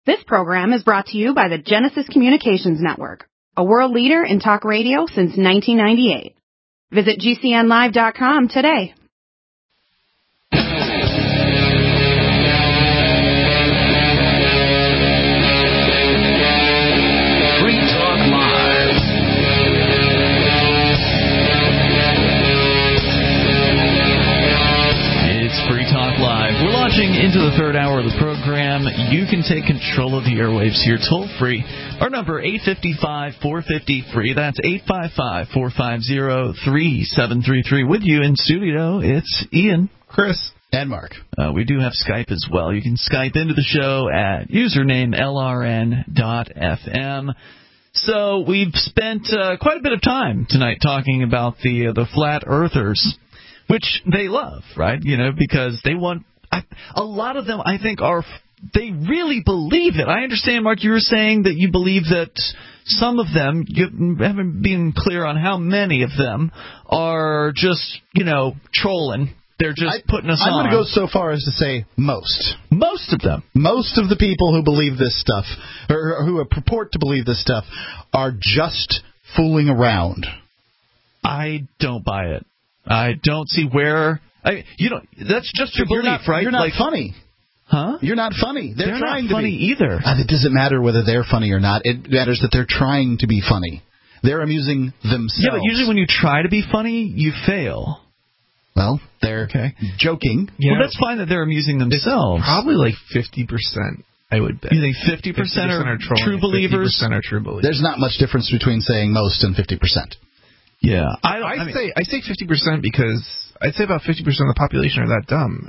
This program is brought to you by the Genesis Communications Network, a world leader in talk radio since 1998. Visit GCNlive.com today. Free Talk Live. It's Free Talk Live. We're launching into the third hour of the program. You can take control of the airwaves here toll-free. Our number, 855-450-FREE. That's 855-450-3733. With you in studio, it's Ian, Chris, and Mark. We do have Skype as well. You can Skype into the show at username LRN.FM. So we've spent quite a bit of time tonight talking about the flat earthers, which they love, right? You know, because they want a lot of them, I think, they really believe it. I understand, Mark, you were saying that you believe that some of them, you haven't been clear on how many of them, are just, trolling. They're just putting us on. I'm going to go so far as to say most. Most of them. Most of the people who believe this stuff, or who purport to believe this stuff, are just fooling around. I don't buy it. I don't see where... that's just your belief, right? You're not funny. Huh? You're not funny. They're trying not funny to be. either. It doesn't matter whether they're funny or not. It matters that they're trying to be funny. They're amusing themselves. Yeah, but usually when you try to be funny, you fail. Well, they're joking. Well, that's fine that they're amusing themselves. It's probably like 50%, I would bet. You think 50% are true believers? 50% are true believers. There's not much difference between saying most and 50%. Yeah. I say 50% because I'd say about 50% of the population are that dumb.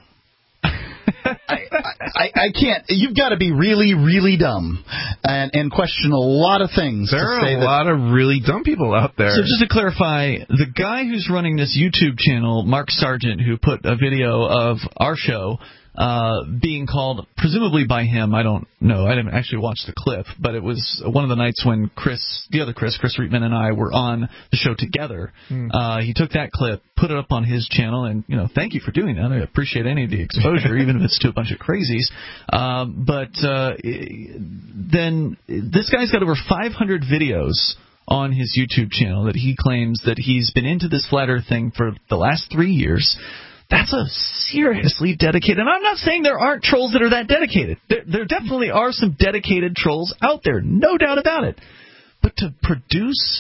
I can't. You've got to be really, really dumb and question a lot of things. There are a lot of really dumb people out there. So just to clarify, the guy who's running this YouTube channel, Mark Sargent, who put a video of our show being called, presumably by him, I don't know, I didn't actually watch the clip, but it was one of the nights when Chris Reitman and I were on the show together. He took that clip, put it up on his channel, and thank you for doing that. I appreciate any of the exposure, even if it's to a bunch of crazies. Then this guy's got over 500 videos on his YouTube channel that he claims that he's been into this flat earth thing for the last 3 years. That's a seriously dedicated... And I'm not saying there aren't trolls that are that dedicated. There definitely are some dedicated trolls out there, no doubt about it. But to produce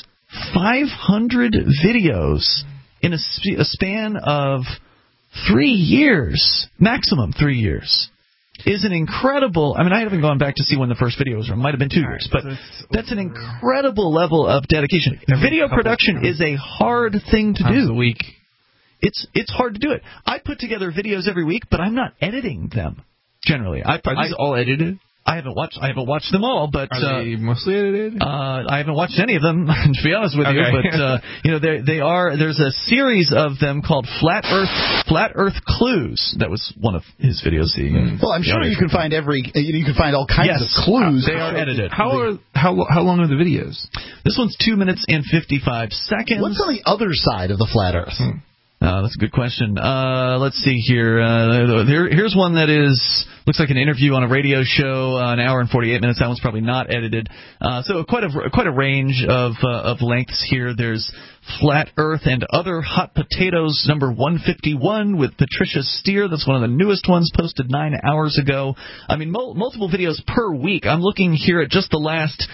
500 videos in a span of 3 years, maximum 3 years, is an incredible... I mean, I haven't gone back to see when the first video was. It might have been 2 years. But that's an incredible level of dedication. Video production is a hard thing to do. A week. It's hard to do it. I put together videos every week, but I'm not editing them generally. Are these all edited? I haven't watched them all, but are they mostly edited? I haven't watched any of them, to be honest with you. But they are. There's a series of them called Flat Earth Clues. That was one of his videos. Well, I'm sure you can find you can find all kinds of clues. They are edited. How long are the videos? This one's 2 minutes and 55 seconds. What's on the other side of the flat Earth? That's a good question. Let's see here. Here's one that looks like an interview on a radio show, an hour and 48 minutes. That one's probably not edited. So quite a range of lengths here. There's Flat Earth and Other Hot Potatoes, number 151 with Patricia Steer. That's one of the newest ones, posted 9 hours ago. I mean, multiple videos per week. I'm looking here at just the last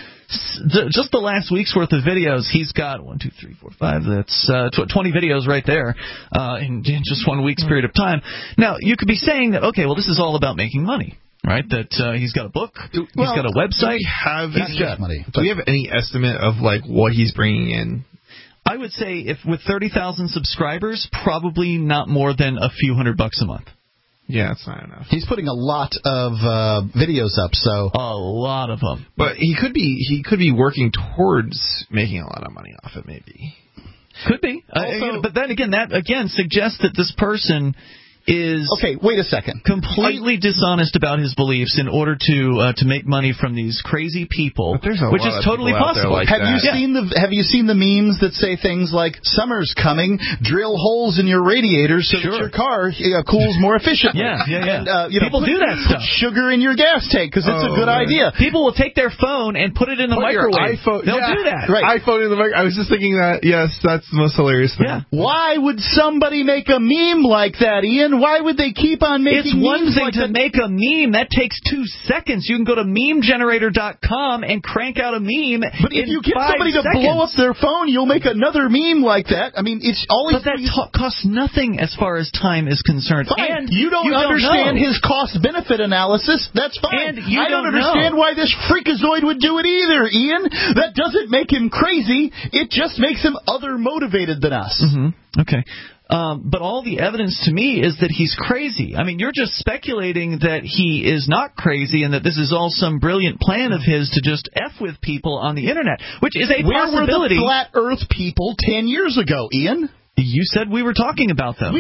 week's worth of videos. He's got 1, 2, 3, 4, 5. That's 20 videos right there in just 1 week's period of time. Now, you could be saying that, okay, well, this is all about making money, right? That he's got a book, he's got a website. Do we have any estimate of what he's bringing in? I would say if with 30,000 subscribers, probably not more than a few $100 a month. Yeah, that's not enough. He's putting a lot of videos up, so a lot of them. But he could be working towards making a lot of money off it, maybe. Could be. But then again, that suggests that this person is okay. Wait a second. completely dishonest about his beliefs in order to make money from these crazy people, But there's a which lot is of totally people out there possible. like Have you that. seen the memes that say things like "Summer's coming, drill holes in your radiators so that your car cools more efficiently"? Yeah. And, People do that put stuff. sugar in your gas tank because it's a good idea. People will take their phone and put it in the Put your microwave. iPhone- They'll yeah. do that. Right. iPhone in the mic. I was just thinking that. Yes, that's the most hilarious thing. Yeah. Why would somebody make a meme like that, Ian? Why would they keep on making It's one memes thing like to that? make a meme. That takes 2 seconds. You can go to memegenerator.com and crank out a meme. But if in you get 5 somebody to seconds. blow up their phone, you'll make another meme like that. I mean, it's always. But that costs nothing as far as time is concerned. Fine. And you don't understand know. his cost-benefit analysis. That's fine. And you I don't don't understand know. why this freakazoid would do it either, Ian. That doesn't make him crazy. It just makes him other motivated than us. Mm-hmm. Okay. But all the evidence to me is that he's crazy. I mean, you're just speculating that he is not crazy and that this is all some brilliant plan of his to just F with people on the Internet, which is a Where were possibility. the flat Earth people 10 years ago, Ian? You said we were talking about them.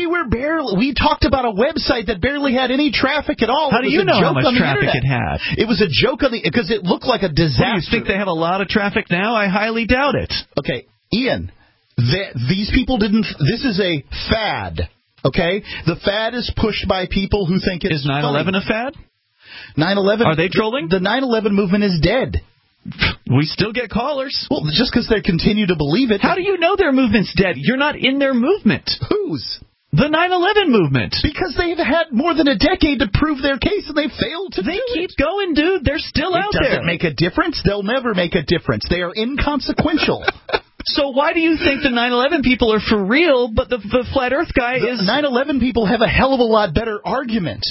We talked about a website that barely had any traffic at all. How do you know how much traffic it had? It was a joke because it looked like a disaster. What, do you think they have a lot of traffic now? I highly doubt it. Okay, Ian, these people didn't. This is a fad. Okay, the fad is pushed by people who think it's Is 9/11 a fad? 9/11. Are they trolling? The 9/11 movement is dead. We still get callers. Well, just because they continue to believe it. How do you know their movement's dead? You're not in their movement. Whose? The 9/11 movement. Because they've had more than a decade to prove their case, and they failed to do it. They keep going, dude. They're still out there. It doesn't make a difference. They'll never make a difference. They are inconsequential. So why do you think the 9/11 people are for real, but the flat Earth guy is... 9/11 people have a hell of a lot better argument.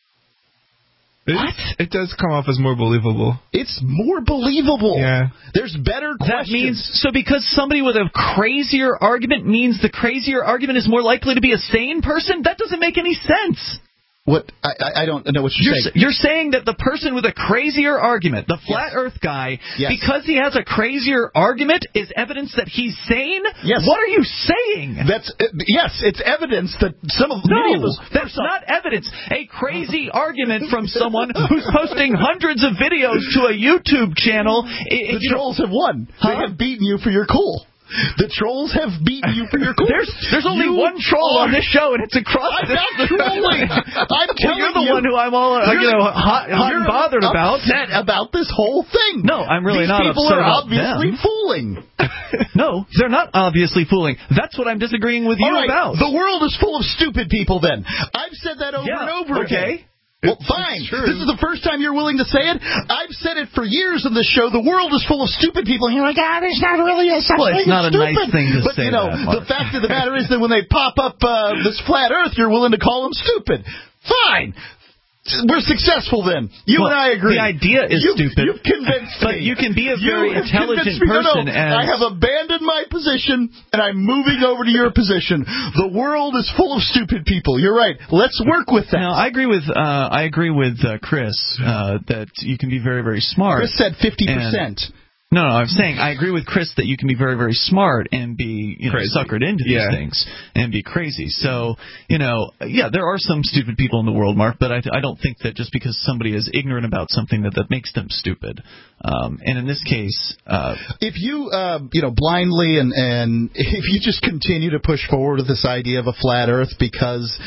What? It does come off as more believable. It's more believable. Yeah. There's better questions. That means, so because somebody with a crazier argument means the crazier argument is more likely to be a sane person? That doesn't make any sense. What? I don't know what you're saying. You're saying that the person with a crazier argument, the flat Earth guy, because he has a crazier argument, is evidence that he's sane? Yes. What are you saying? Yes, it's evidence that many of those. That's not evidence. A crazy argument from someone who's posting hundreds of videos to a YouTube channel. The trolls have won. They have beaten you for your cool. The trolls have beaten you for your cool. There's only one troll on this show, and it's across I'm not trolling. I'm telling you're the one who I'm all hot and bothered about. Upset about this whole thing. No, I'm really not upset These people are about obviously them. fooling. No, they're not obviously fooling. That's what I'm disagreeing with you about. The world is full of stupid people. Then I've said that over and over again. Well, fine. This is the first time you're willing to say it. I've said it for years on this show. The world is full of stupid people. And you're like, there's not really a such thing as stupid. It's not a nice thing to but, say. The fact of the matter is that when they pop up this flat Earth, you're willing to call them stupid. Fine. We're successful then. You and I agree. The idea is stupid. You've convinced me. But you can be a very intelligent person. I have abandoned my position, and I'm moving over to your position. The world is full of stupid people. You're right. Let's work with that. Now, I agree with Chris that you can be very, very smart. Chris said 50%. No, I'm saying I agree with Chris that you can be very, very smart and be suckered into these things and be crazy. So, there are some stupid people in the world, Mark, but I don't think that just because somebody is ignorant about something that makes them stupid. And in this case... if you, blindly and if you just continue to push forward with this idea of a flat Earth because...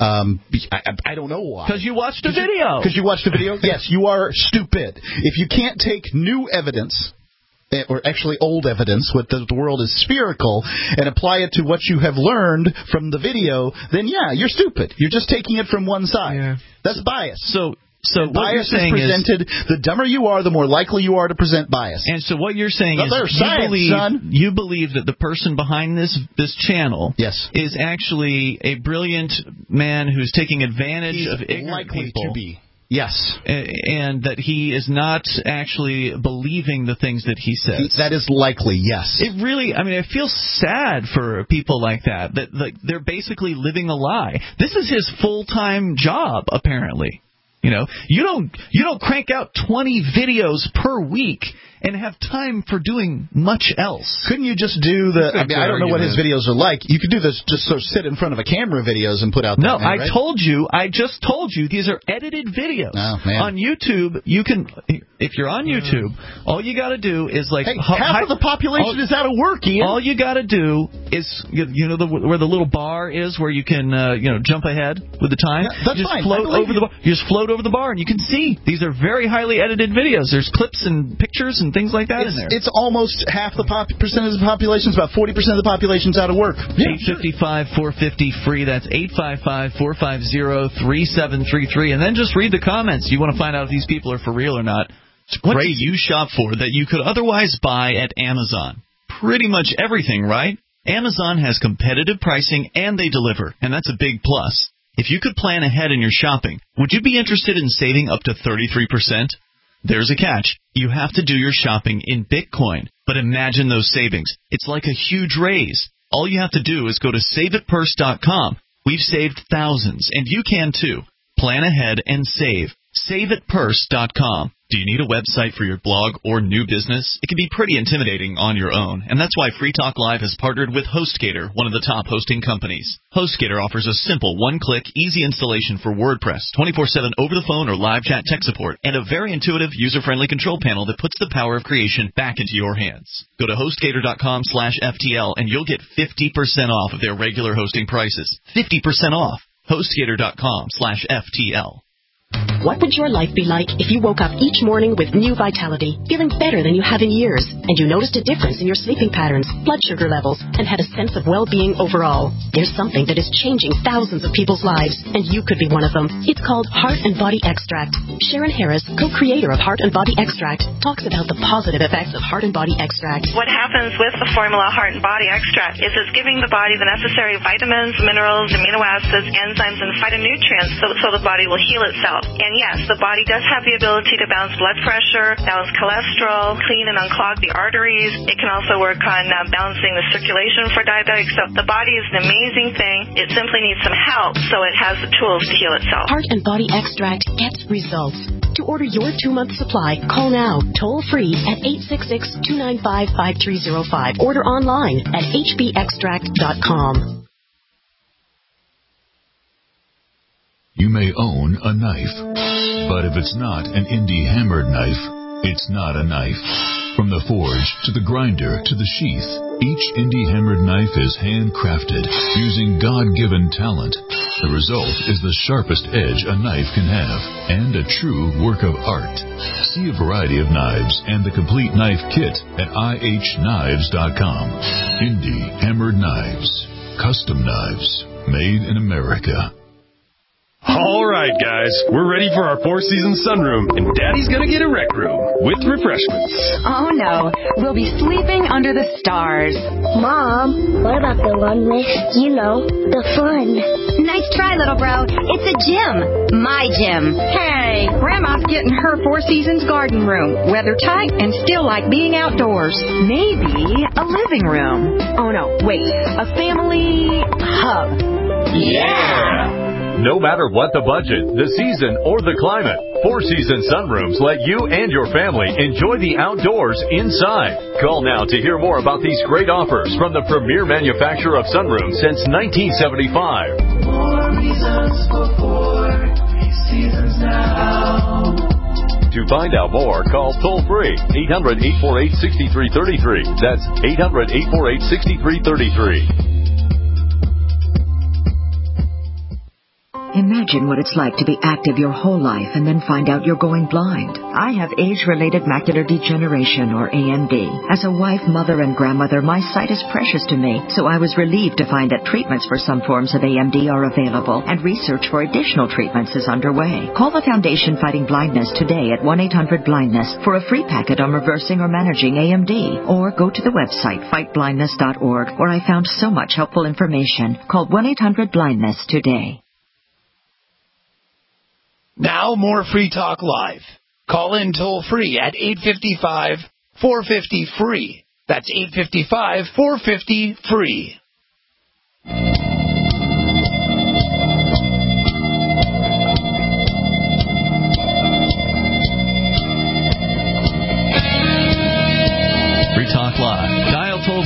I don't know why. Because you watched a video. Because you watched a video? Yes, you are stupid. If you can't take new evidence... or actually old evidence, the world is spherical, and apply it to what you have learned from the video, then you're stupid. You're just taking it from one side. Yeah. That's bias. So what you're saying is presented, the dumber you are, the more likely you are to present bias. And so what you're saying is science, you believe that the person behind this channel is actually a brilliant man who's taking advantage of ignorant people. To be. Yes. And that he is not actually believing the things that he says. That is likely, yes. It really, I feel sad for people like that they're basically living a lie. This is his full-time job, apparently. You don't crank out 20 videos per week and have time for doing much else. Couldn't you just do the... I mean, I don't know what his videos are like. You could do this, just sort of sit in front of a camera videos and put out... No, I just told you, these are edited videos. Oh, man. On YouTube, you can... If you're on YouTube, all you got to do is like... Hey, half of the population is out of work, Ian. All you got to do is, you know, where the little bar is where you can, jump ahead with the time? Yeah, that's fine. You just float over the bar and you can see. These are very highly edited videos. There's clips and pictures and things like that in there. It's almost half the percentage of the population. It's about 40% of the population's out of work. 855-450-FREE. That's 855-450-3733. And then just read the comments. You want to find out if these people are for real or not. What do you shop for that you could otherwise buy at Amazon? Pretty much everything, right? Amazon has competitive pricing and they deliver, and that's a big plus. If you could plan ahead in your shopping, would you be interested in saving up to 33%? There's a catch. You have to do your shopping in Bitcoin. But imagine those savings. It's like a huge raise. All you have to do is go to SaveItPurse.com. We've saved thousands, and you can too. Plan ahead and save. SaveItPurse.com. Do you need a website for your blog or new business? It can be pretty intimidating on your own, and that's why Free Talk Live has partnered with HostGator, one of the top hosting companies. HostGator offers a simple one-click, easy installation for WordPress, 24/7 over the phone or live chat tech support, and a very intuitive, user-friendly control panel that puts the power of creation back into your hands. Go to HostGator.com/FTL, and you'll get 50% off of their regular hosting prices. 50% off. HostGator.com/FTL. What would your life be like if you woke up each morning with new vitality, feeling better than you have in years, and you noticed a difference in your sleeping patterns, blood sugar levels, and had a sense of well-being overall? There's something that is changing thousands of people's lives, and you could be one of them. It's called Heart and Body Extract. Sharon Harris, co-creator of Heart and Body Extract, talks about the positive effects of Heart and Body Extract. What happens with the formula Heart and Body Extract is it's giving the body the necessary vitamins, minerals, amino acids, enzymes, and phytonutrients so the body will heal itself. And yes, the body does have the ability to balance blood pressure, balance cholesterol, clean and unclog the arteries. It can also work on balancing the circulation for diabetics. So the body is an amazing thing. It simply needs some help so it has the tools to heal itself. Heart and Body Extract gets results. To order your 2-month supply, call now, toll free at 866-295-5305. Order online at hbextract.com. You may own a knife, but if it's not an indie hammered knife, it's not a knife. From the forge to the grinder to the sheath, each indie hammered knife is handcrafted using God-given talent. The result is the sharpest edge a knife can have and a true work of art. See a variety of knives and the complete knife kit at ihknives.com. Indie hammered knives, custom knives, made in America. All right, guys, we're ready for our Four Seasons sunroom, and Daddy's gonna get a rec room with refreshments. Oh, no. We'll be sleeping under the stars. Mom, what about the one with, the fun? Nice try, little bro. It's a gym. My gym. Hey, Grandma's getting her Four Seasons garden room. Weather tight and still like being outdoors. Maybe a living room. Oh, no, wait. A family hub. Yeah! No matter what the budget, the season, or the climate, Four Seasons sunrooms let you and your family enjoy the outdoors inside. Call now to hear more about these great offers from the premier manufacturer of sunrooms since 1975. More reasons for Four Seasons now. To find out more, call toll-free 800-848-6333. That's 800-848-6333. Imagine what it's like to be active your whole life and then find out you're going blind. I have age-related macular degeneration, or AMD. As a wife, mother, and grandmother, my sight is precious to me, so I was relieved to find that treatments for some forms of AMD are available, and research for additional treatments is underway. Call the Foundation Fighting Blindness today at 1-800-BLINDNESS for a free packet on reversing or managing AMD, or go to the website fightblindness.org, where I found so much helpful information. Call 1-800-BLINDNESS today. Now more Free Talk Live. Call in toll-free at 855-450-FREE. That's 855-450-FREE.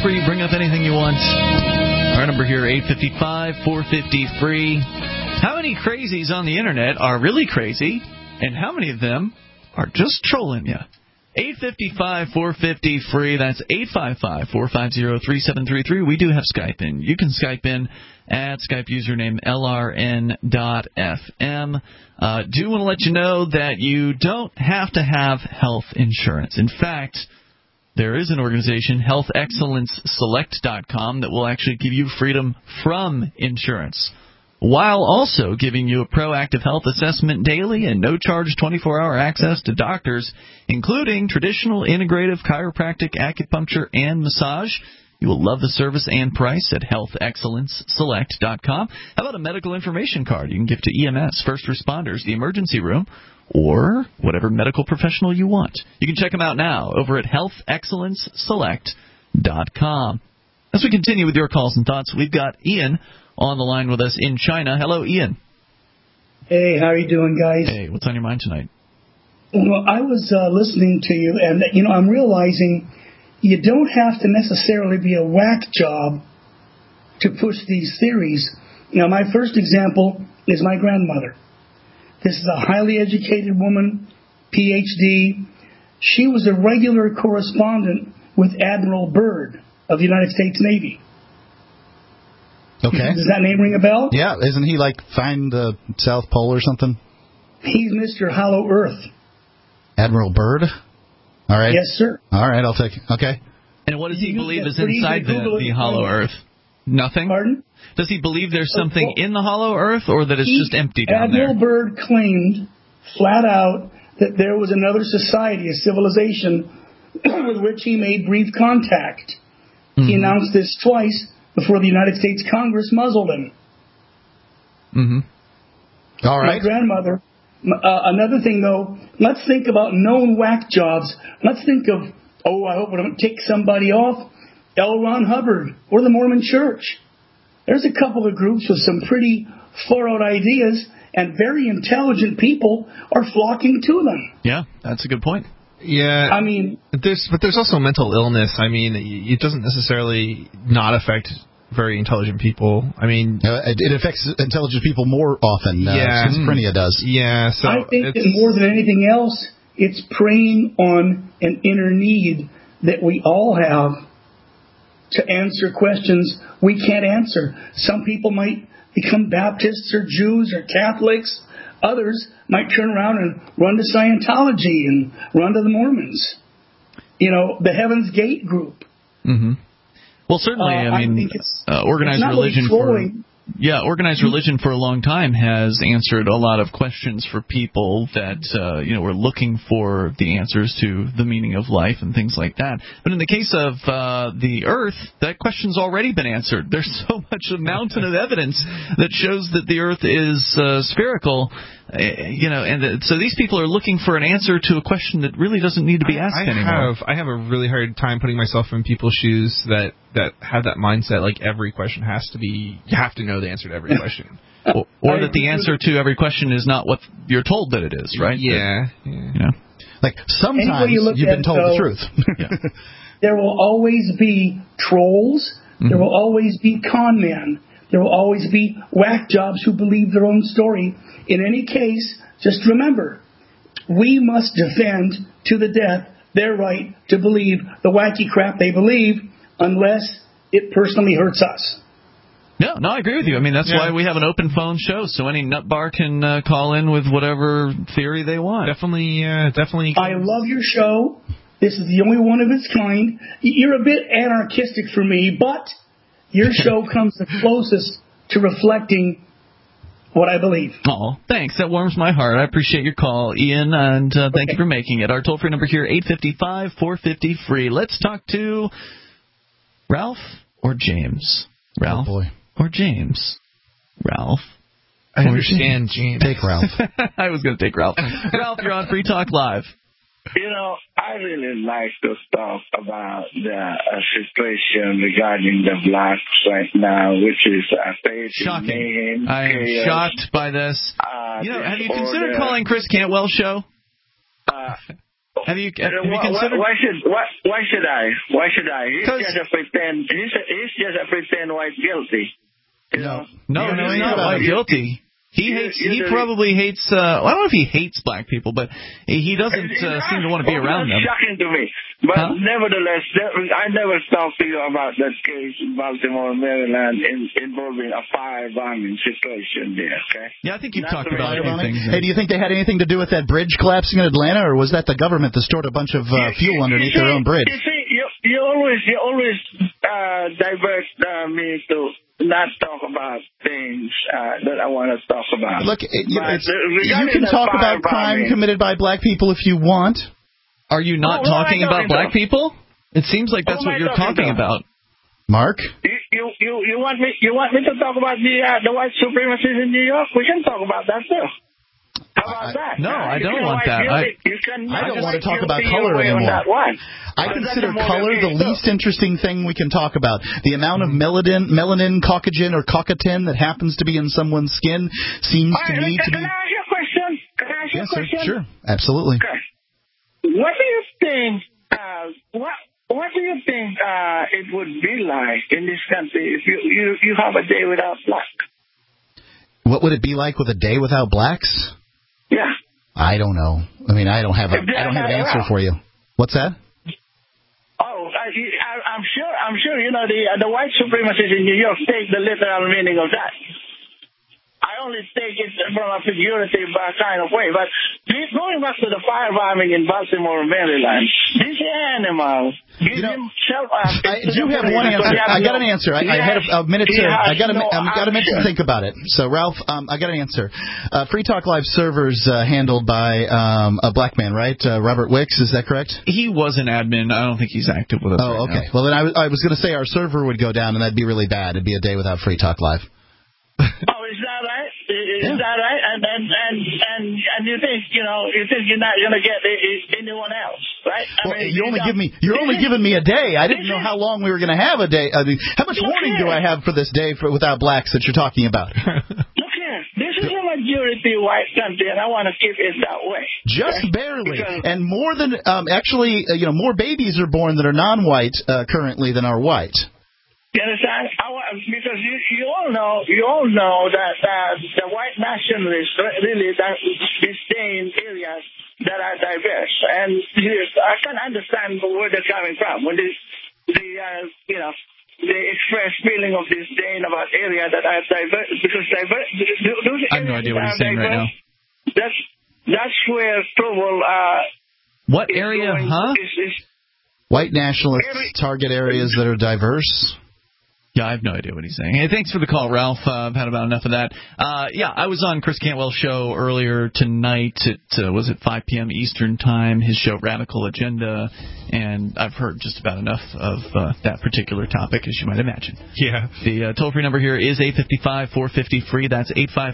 free. Bring up anything you want. Our number here, 855-450-FREE. How many crazies on the Internet are really crazy, and how many of them are just trolling you? 855-450-FREE. That's 855-450-3733. We do have Skype in. You can Skype in at Skype username LRN.FM. Do want to let you know that you don't have to have health insurance. In fact, there is an organization, healthexcellenceselect.com, that will actually give you freedom from insurance, while also giving you a proactive health assessment daily and no-charge 24-hour access to doctors, including traditional, integrative, chiropractic, acupuncture, and massage. You will love the service and price at healthexcellenceselect.com. How about a medical information card you can give to EMS, first responders, the emergency room, or whatever medical professional you want? You can check them out now over at healthexcellenceselect.com. As we continue with your calls and thoughts, we've got Ian on the line with us in China. Hello, Ian. Hey, how are you doing, guys? Hey, what's on your mind tonight? Well, I was listening to you, and, I'm realizing you don't have to necessarily be a whack job to push these theories. My first example is my grandmother. This is a highly educated woman, PhD. She was a regular correspondent with Admiral Byrd of the United States Navy. Okay. Does that name ring a bell? Yeah, isn't he find the South Pole or something? He's Mr. Hollow Earth. Admiral Byrd? All right. Yes, sir. All right, I'll take it. Okay. And what does he believe is inside the Hollow Earth? Nothing? Pardon? Does he believe there's something in the Hollow Earth, or that it's just empty down there? Admiral Byrd claimed flat out that there was another society, a civilization, with which he made brief contact. Mm-hmm. He announced this twice before the United States Congress muzzled him. Mm-hmm. All right. My grandmother. Another thing, though, let's think about known whack jobs. Let's think of, I hope I don't tick somebody off, L. Ron Hubbard or the Mormon Church. There's a couple of groups with some pretty far-out ideas, and very intelligent people are flocking to them. Yeah, that's a good point. Yeah, there's also mental illness. It doesn't necessarily not affect very intelligent people. It affects intelligent people more often. Schizophrenia does. Yeah, so I think that more than anything else, it's preying on an inner need that we all have to answer questions we can't answer. Some people might become Baptists or Jews or Catholics. Others might turn around and run to Scientology and run to the Mormons. The Heaven's Gate group. Mm-hmm. Well, certainly, organized religion organized religion for a long time has answered a lot of questions for people that were looking for the answers to the meaning of life and things like that. But in the case of the Earth, that question's already been answered. There's so much a mountain of evidence that shows that the Earth is spherical. So these people are looking for an answer to a question that really doesn't need to be asked anymore. I have a really hard time putting myself in people's shoes that have that mindset. Like every question has to be, you have to know the answer to every question, or that the answer to every question is not what you're told that it is, right? Yeah. Like sometimes you've been told the truth. There will always be trolls. Mm-hmm. There will always be con men. There will always be whack jobs who believe their own story. In any case, just remember, we must defend to the death their right to believe the wacky crap they believe, unless it personally hurts us. No, I agree with you. That's why we have an open phone show, so any nutbar can call in with whatever theory they want. Definitely. I love your show. This is the only one of its kind. You're a bit anarchistic for me, but your show comes the closest to reflecting what I believe. Oh, thanks. That warms my heart. I appreciate your call, Ian, and thank you for making it. Our toll-free number here, 855-450-FREE. Let's talk to Ralph or James. Ralph or James. Ralph. I understand James. Take Ralph. I was going to take Ralph. Ralph, you're on Free Talk Live. I really like to talk about the situation regarding the blacks right now, which is shocking. I am shocked by this. Have you considered calling Chris Cantwell's show? Have you considered? Why should I? He's just a pretend. He's just a pretend white guilty. No, he's not white guilty. He probably hates. I don't know if he hates black people, but he doesn't seem to want to be around them. That's shocking to me. But nevertheless, I never talked to you about that case in Baltimore, Maryland, involving a firebombing situation there. Okay. Yeah, I think you've talked about a few things. Hey, do you think they had anything to do with that bridge collapsing in Atlanta, or was that the government that stored a bunch of fuel underneath their own bridge? You see, you always divert me to not talk about things that I want to talk about. Look, you can talk about crime committed by black people if you want. Are you not talking about black people? It seems like that's what you're talking about. Mark? You want me to talk about the white supremacists in New York? We can talk about that too. How about that? No, I don't want that. I don't want to talk about color anymore. I consider color the least interesting thing we can talk about. The amount of melanin, caucogen, or caucatin that happens to be in someone's skin seems to me to be... Can I ask you a question? Yes, sir. Sure. Absolutely. Okay. What do you think? What do you think it would be like in this country if you have a day without black? What would it be like with a day without blacks? Yeah. I don't know. I mean, I don't have an answer for you. What's that? Oh, I'm sure. You know, the white supremacists in New York take the literal meaning of that. I only take it from a figurative kind of way. But going back to the firebombing in Baltimore, Maryland, this animal gives himself. I do have one answer. I got an answer. I had a minute to. I got a minute to think about it. So, Ralph, I got an answer. Free Talk Live servers handled by a black man, right? Robert Wicks, is that correct? He was an admin. I don't think he's active with us. Oh, okay. Now. Well, then I was going to say our server would go down, and that'd be really bad. It'd be a day without Free Talk Live. Oh, is that right? Is that right? And you think you're not going to get anyone else, right? Well, you're only giving me a day. I didn't know how long we were going to have a day. I mean, how much warning do I have for this day without blacks that you're talking about? Look here, this is a majority white country, and I want to keep it that way. Just barely, and more than more babies are born that are non-white currently than are white. You understand? Because you all know that the white nationalists really disdain areas that are diverse, and I can understand where they're coming from when they express feeling of disdain about areas that are diverse. Because I have no idea what he's saying right now. That's where trouble. What area? White nationalists target areas that are diverse. Yeah, I have no idea what he's saying. Hey, thanks for the call, Ralph. I've had about enough of that. I was on Chris Cantwell's show earlier tonight at, was it 5 p.m. Eastern Time, his show Radical Agenda, and I've heard just about enough of that particular topic, as you might imagine. Yeah. The toll-free number here is 855-450-FREE. That's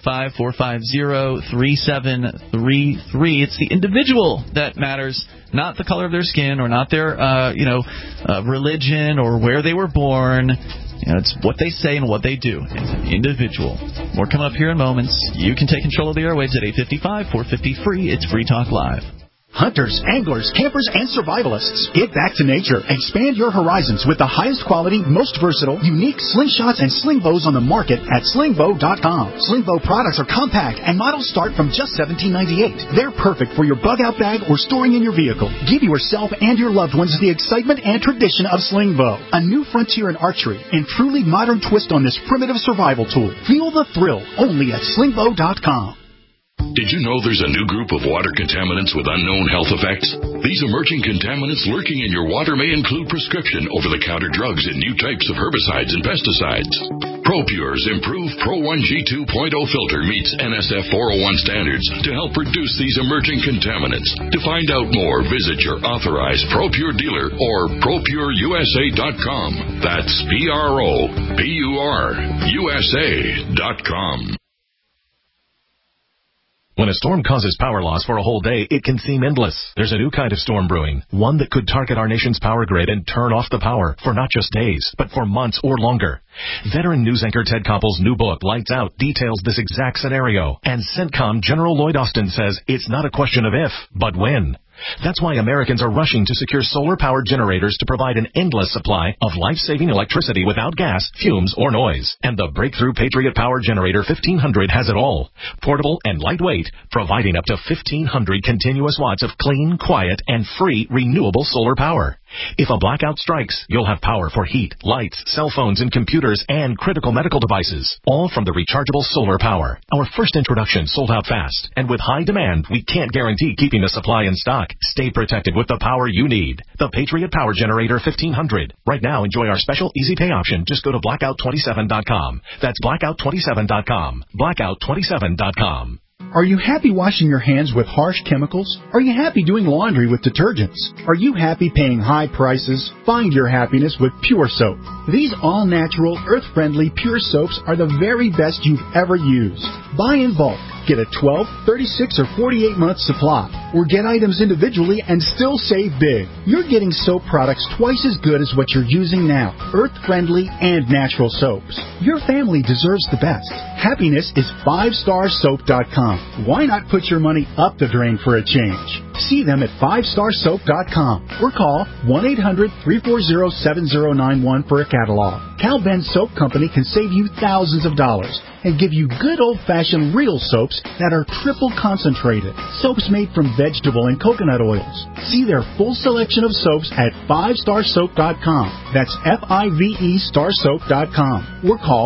855-450-3733. It's the individual that matters, not the color of their skin or not their, religion or where they were born. It's what they say and what they do as an individual. More coming up here in moments. You can take control of the airwaves at 855-450-FREE. It's Free Talk Live. Hunters, anglers, campers, and survivalists. Get back to nature. Expand your horizons with the highest quality, most versatile, unique slingshots and sling bows on the market at slingbow.com. Sling bow products are compact and models start from just $17.98. They're perfect for your bug-out bag or storing in your vehicle. Give yourself and your loved ones the excitement and tradition of sling bow. A new frontier in archery and truly modern twist on this primitive survival tool. Feel the thrill only at slingbow.com. Did you know there's a new group of water contaminants with unknown health effects? These emerging contaminants lurking in your water may include prescription over-the-counter drugs and new types of herbicides and pesticides. ProPure's improved Pro 1G 2.0 filter meets NSF 401 standards to help reduce these emerging contaminants. To find out more, visit your authorized ProPure dealer or ProPureUSA.com. That's ProPureUSA.com. When a storm causes power loss for a whole day, it can seem endless. There's a new kind of storm brewing, one that could target our nation's power grid and turn off the power for not just days, but for months or longer. Veteran news anchor Ted Koppel's new book, Lights Out, details this exact scenario. And CENTCOM General Lloyd Austin says it's not a question of if, but when. That's why Americans are rushing to secure solar-powered generators to provide an endless supply of life-saving electricity without gas, fumes, or noise. And the breakthrough Patriot Power Generator 1500 has it all. Portable and lightweight, providing up to 1,500 continuous watts of clean, quiet, and free renewable solar power. If a blackout strikes, you'll have power for heat, lights, cell phones, and computers, and critical medical devices, all from the rechargeable solar power. Our first introduction sold out fast, and with high demand, we can't guarantee keeping the supply in stock. Stay protected with the power you need. The Patriot Power Generator 1500. Right now, enjoy our special easy pay option. Just go to blackout27.com. That's blackout27.com. Blackout27.com. Are you happy washing your hands with harsh chemicals? Are you happy doing laundry with detergents? Are you happy paying high prices? Find your happiness with Pure Soap. These all-natural, earth-friendly Pure Soaps are the very best you've ever used. Buy in bulk. Get a 12, 36, or 48-month supply. Or get items individually and still save big. You're getting soap products twice as good as what you're using now. Earth-friendly and natural soaps. Your family deserves the best. Happiness is 5starsoap.com. Why not put your money up the drain for a change? See them at 5starsoap.com or call 1-800-340-7091 for a catalog. Cal Ben Soap Company can save you thousands of dollars and give you good old-fashioned real soaps that are triple concentrated. Soaps made from vegetable and coconut oils. See their full selection of soaps at 5starsoap.com. That's F-I-V-E starsoap.com. Or call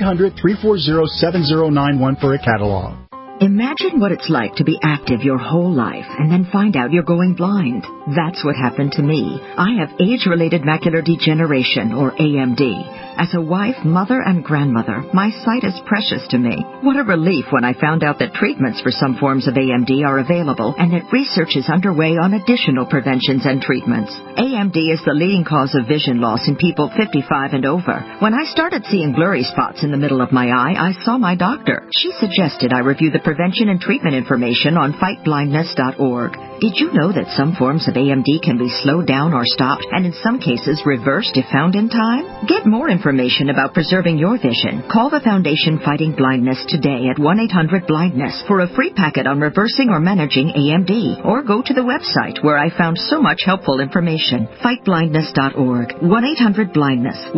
1-800-340-7091 for a catalog. Imagine what it's like to be active your whole life and then find out you're going blind. That's what happened to me. I have age-related macular degeneration, or AMD. As a wife, mother, and grandmother, my sight is precious to me. What a relief when I found out that treatments for some forms of AMD are available and that research is underway on additional preventions and treatments. AMD is the leading cause of vision loss in people 55 and over. When I started seeing blurry spots in the middle of my eye, I saw my doctor. She suggested I review the prevention and treatment information on fightblindness.org. Did you know that some forms of AMD can be slowed down or stopped, and in some cases reversed if found in time? Get more information about preserving your vision. Call the Foundation Fighting Blindness today at 1-800-BLINDNESS for a free packet on reversing or managing AMD. Or go to the website where I found so much helpful information. Fightblindness.org. 1-800-BLINDNESS.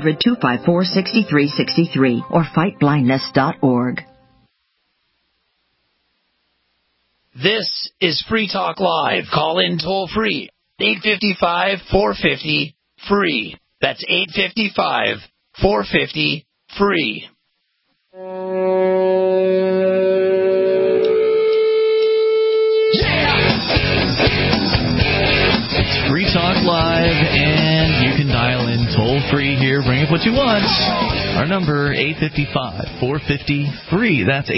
1-800-254-6363 or fightblindness.org. This is Free Talk Live. Call in toll free. 855-450-FREE. That's 855-450-FREE. It's Free Talk Live, and you can dial in toll-free here. Bring up what you want. Our number, 855-450-FREE. That's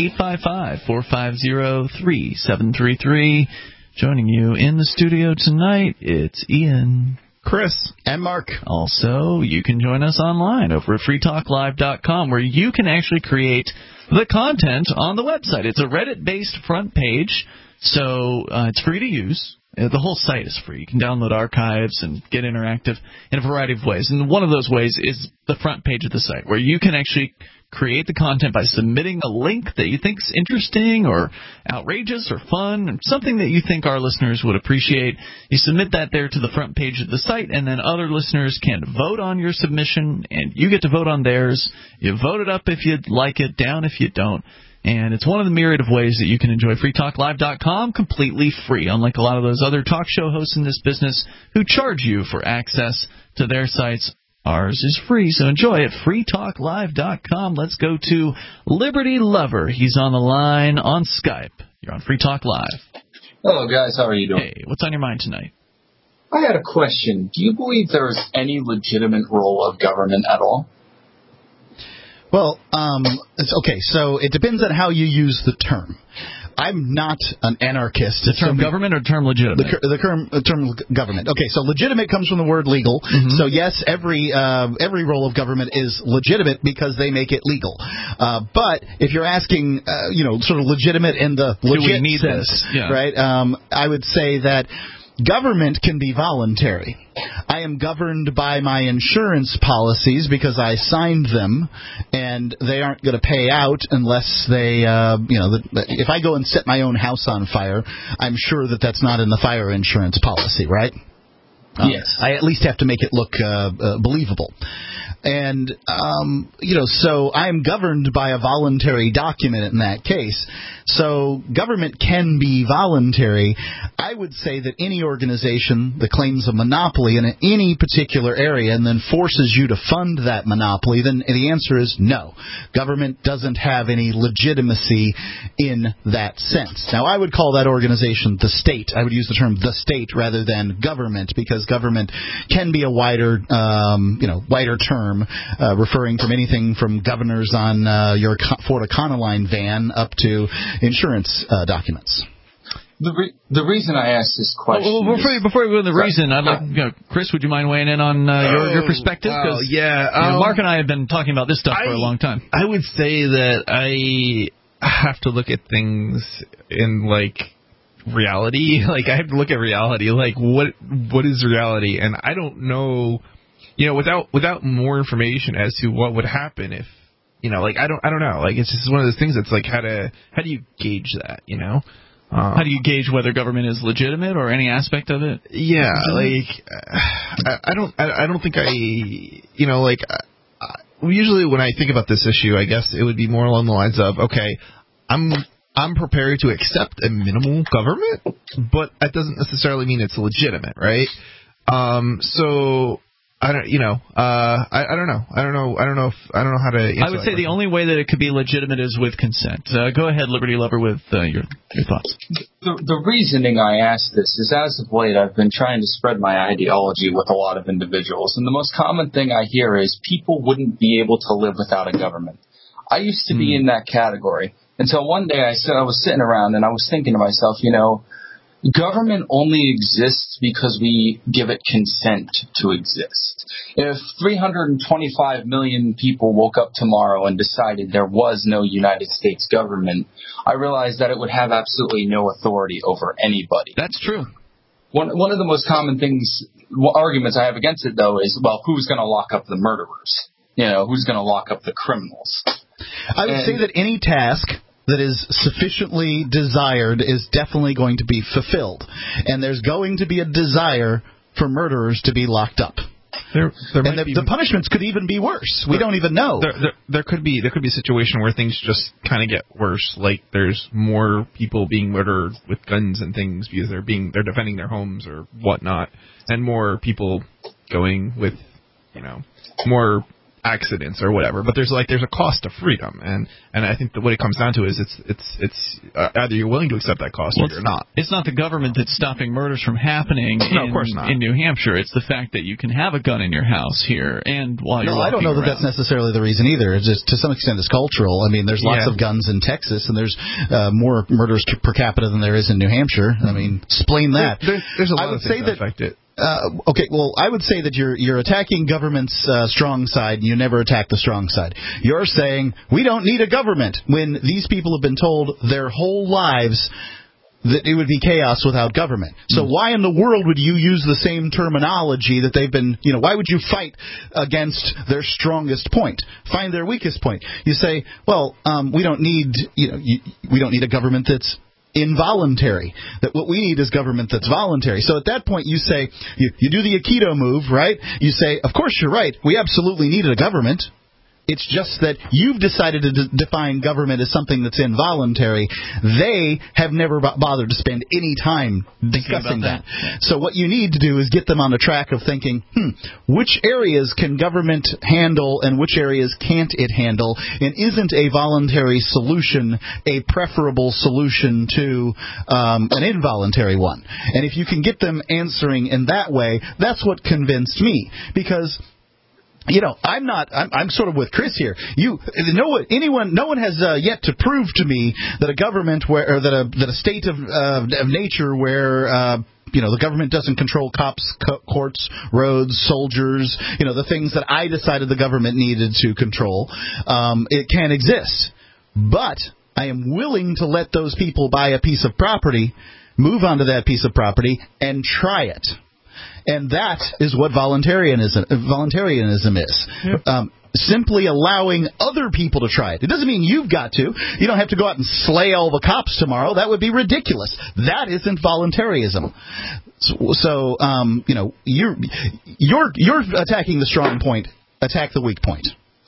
855-450-3733. Joining you in the studio tonight, it's Ian, Chris, and Mark. Also, you can join us online over at freetalklive.com, where you can actually create the content on the website. It's a Reddit-based front page, so it's free to use. The whole site is free. You can download archives and get interactive in a variety of ways. And one of those ways is the front page of the site, where you can actually create the content by submitting a link that you think is interesting or outrageous or fun, or something that you think our listeners would appreciate. You submit that there to the front page of the site, and then other listeners can vote on your submission, and you get to vote on theirs. You vote it up if you like it, down if you don't. And it's one of the myriad of ways that you can enjoy freetalklive.com completely free, unlike a lot of those other talk show hosts in this business who charge you for access to their sites. Ours is free, so enjoy it. freetalklive.com. Let's go to Liberty Lover. He's on the line on Skype. You're on Free Talk Live. Hello, guys. How are you doing? Hey, what's on your mind tonight? I had a question. Do you believe there is any legitimate role of government at all? Well, okay, so it depends on how you use the term. I'm not an anarchist. The term government or term legitimate? The term government. Okay, so legitimate comes from the word legal. Mm-hmm. So yes, every role of government is legitimate because they make it legal. But if you're asking, sort of legitimate in the legit sense, yeah, right? I would say that government can be voluntary. I am governed by my insurance policies because I signed them, and they aren't going to pay out unless they, if I go and set my own house on fire, I'm sure that that's not in the fire insurance policy, right? Yes. I at least have to make it look believable. And, so I am governed by a voluntary document in that case. So government can be voluntary. I would say that any organization that claims a monopoly in any particular area and then forces you to fund that monopoly, then the answer is no. Government doesn't have any legitimacy in that sense. Now, I would call that organization the state. I would use the term the state rather than government, because government can be a wider term, referring from anything from governors on your Ford Econoline van up to insurance documents. The reason I asked this question... Before we go to the reason, I'd like, Chris, would you mind weighing in on your perspective? Wow, yeah. Mark and I have been talking about this stuff for a long time. I would say that I have to look at things in, reality. I have to look at reality. What is reality? And I don't know... without more information as to what would happen if, I don't know. It's just one of those things that's how do you gauge that, How do you gauge whether government is legitimate or any aspect of it? Yeah, I don't think usually when I think about this issue, I guess it would be more along the lines of, okay, I'm prepared to accept a minimal government, but that doesn't necessarily mean it's legitimate, right? So I don't know. I don't know how to answer. I would say the only way that it could be legitimate is with consent. Go ahead, Liberty Lover, with your thoughts. The reasoning I ask this is, as of late, I've been trying to spread my ideology with a lot of individuals, and the most common thing I hear is people wouldn't be able to live without a government. I used to be in that category until one day I was sitting around and I was thinking to myself, government only exists because we give it consent to exist. If 325 million people woke up tomorrow and decided there was no United States government, I realized that it would have absolutely no authority over anybody. That's true. One of the most common arguments I have against it, though, is, well, who's going to lock up the murderers? Who's going to lock up the criminals? I would say that any task that is sufficiently desired is definitely going to be fulfilled. And there's going to be a desire for murderers to be locked up. The punishments could even be worse. We don't even know. There could be a situation where things just kind of get worse. There's more people being murdered with guns and things because they're defending their homes or whatnot, and more people going with more accidents or whatever, but there's a cost to freedom, and I think that what it comes down to is it's either you're willing to accept that cost or you're not. It's not the government that's stopping murders from happening of course not. In New Hampshire. It's the fact that you can have a gun in your house here, and while you're walking I don't know around. that that's necessarily the reason either. It's just, to some extent, it's cultural. I mean, there's lots of guns in Texas, and there's more murders per capita than there is in New Hampshire. I mean, explain that. There's a lot of things that affect it. Okay, well, I would say that you're attacking government's strong side, and you never attack the strong side. You're saying we don't need a government when these people have been told their whole lives that it would be chaos without government. So why in the world would you use the same terminology that they've been, why would you fight against their strongest point? Find their weakest point. You say, well, we don't need a government that's involuntary. That what we need is government that's voluntary. So at that point you say, you do the Aikido move, right? You say, of course you're right, we absolutely needed a government. It's just that you've decided to define government as something that's involuntary. They have never bothered to spend any time discussing that. So what you need to do is get them on the track of thinking, which areas can government handle and which areas can't it handle? And isn't a voluntary solution a preferable solution to an involuntary one? And if you can get them answering in that way, that's what convinced me. Because I'm sort of with Chris here. No one has yet to prove to me that a government that a state of nature where the government doesn't control cops, courts, roads, soldiers, the things that I decided the government needed to control, it can exist. But I am willing to let those people buy a piece of property, move onto that piece of property, and try it. And that is what voluntarism is. Simply allowing other people to try it. It doesn't mean you've got to. You don't have to go out and slay all the cops tomorrow. That would be ridiculous. That isn't voluntarism. So you're attacking the strong point. Attack the weak point.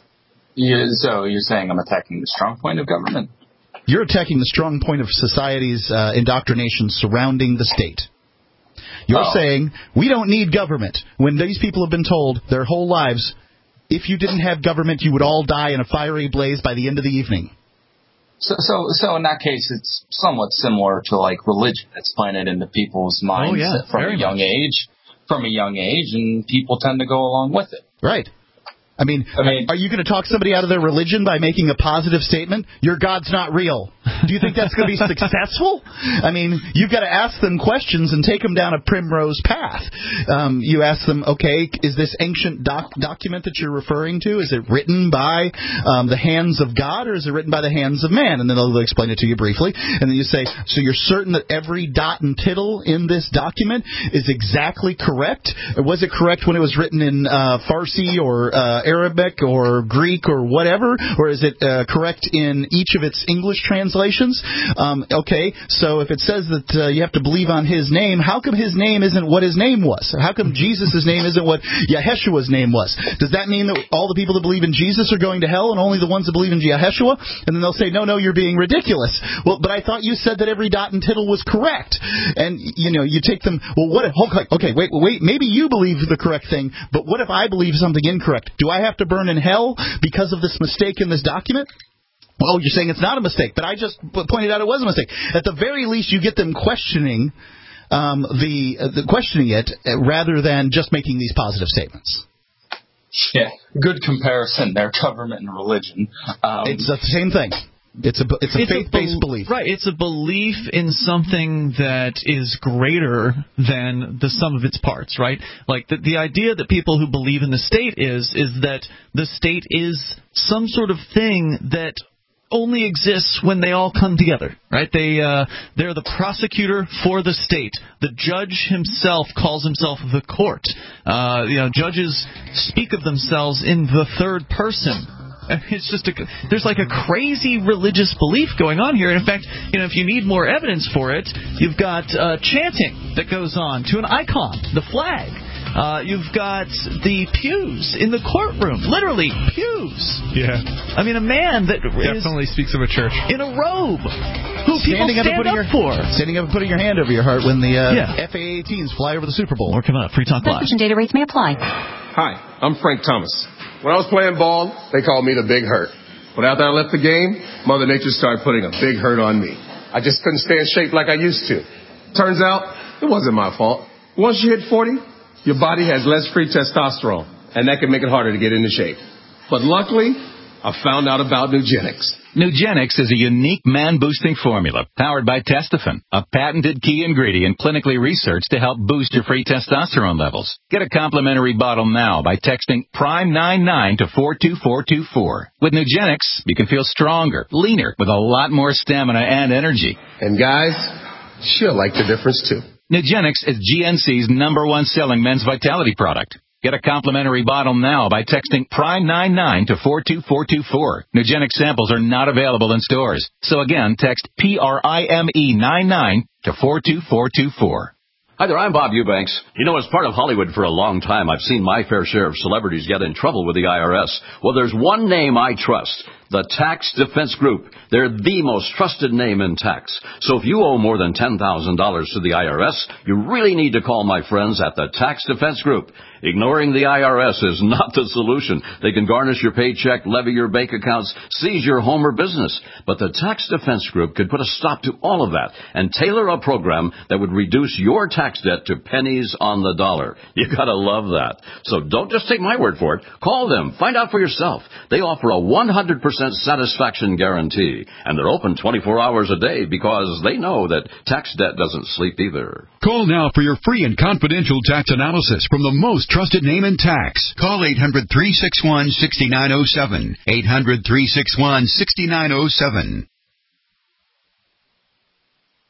So you're saying I'm attacking the strong point of government? You're attacking the strong point of society's indoctrination surrounding the state. You're saying we don't need government when these people have been told their whole lives, if you didn't have government, you would all die in a fiery blaze by the end of the evening. So in that case, it's somewhat similar to like religion. It's planted into people's minds from a young age, and people tend to go along with it. Right. I mean, are you going to talk somebody out of their religion by making a positive statement? Your God's not real. Do you think that's going to be successful? I mean, you've got to ask them questions and take them down a primrose path. You ask them, okay, is this ancient document that you're referring to, is it written by the hands of God or is it written by the hands of man? And then they'll explain it to you briefly. And then you say, so you're certain that every dot and tittle in this document is exactly correct? Or was it correct when it was written in Farsi or Arabic or Greek or whatever, or is it correct in each of its English translations? Okay, so if it says that you have to believe on his name, how come his name isn't what his name was? How come Jesus' name isn't what Yaheshua's name was? Does that mean that all the people that believe in Jesus are going to hell and only the ones that believe in Yaheshua? And then they'll say, no, you're being ridiculous. Well, but I thought you said that every dot and tittle was correct. And, you take them, well, what if, okay, wait, maybe you believe the correct thing, but what if I believe something incorrect? Do I have to burn in hell because of this mistake in this document? Well, you're saying it's not a mistake, but I just pointed out it was a mistake. At the very least, you get them questioning questioning it rather than just making these positive statements. Yeah, good comparison there, government and religion. It's the same thing. It's a faith-based belief. Right. It's a belief in something that is greater than the sum of its parts, right? Like the idea that people who believe in the state is that the state is some sort of thing that only exists when they all come together, right? They're the prosecutor for the state. The judge himself calls himself the court. Judges speak of themselves in the third person. It's just there's like a crazy religious belief going on here. And in fact, if you need more evidence for it, you've got chanting that goes on to an icon, the flag. You've got the pews in the courtroom, literally pews. Yeah. I mean, a man that definitely speaks of a church in a robe. Who people stand up for? Standing up and putting your hand over your heart when the FA-18s fly over the Super Bowl. More coming up. Free Talk Live. Prescription data rates may apply. Hi, I'm Frank Thomas. When I was playing ball, they called me the Big Hurt. But after I left the game, Mother Nature started putting a big hurt on me. I just couldn't stay in shape like I used to. Turns out, it wasn't my fault. Once you hit 40, your body has less free testosterone, and that can make it harder to get into shape. But luckily, I found out about Nugenix. Nugenix is a unique man-boosting formula powered by Testofen, a patented key ingredient clinically researched to help boost your free testosterone levels. Get a complimentary bottle now by texting PRIME99 to 42424. With Nugenix, you can feel stronger, leaner, with a lot more stamina and energy. And guys, she'll like the difference too. Nugenix is GNC's #1 selling men's vitality product. Get a complimentary bottle now by texting PRIME99 to 42424. Nugenix samples are not available in stores. So again, text PRIME99 to 42424. Hi there, I'm Bob Eubanks. As part of Hollywood for a long time, I've seen my fair share of celebrities get in trouble with the IRS. Well, there's one name I trust. The Tax Defense Group. They're the most trusted name in tax. So if you owe more than $10,000 to the IRS, you really need to call my friends at the Tax Defense Group. Ignoring the IRS is not the solution. They can garnish your paycheck, levy your bank accounts, seize your home or business. But the Tax Defense Group could put a stop to all of that and tailor a program that would reduce your tax debt to pennies on the dollar. You gotta love that. So don't just take my word for it. Call them. Find out for yourself. They offer a 100% satisfaction guarantee, and they're open 24 hours a day because they know that tax debt doesn't sleep either. Call now for your free and confidential tax analysis from the most trusted name in tax. Call 800-361-6907. 800-361-6907.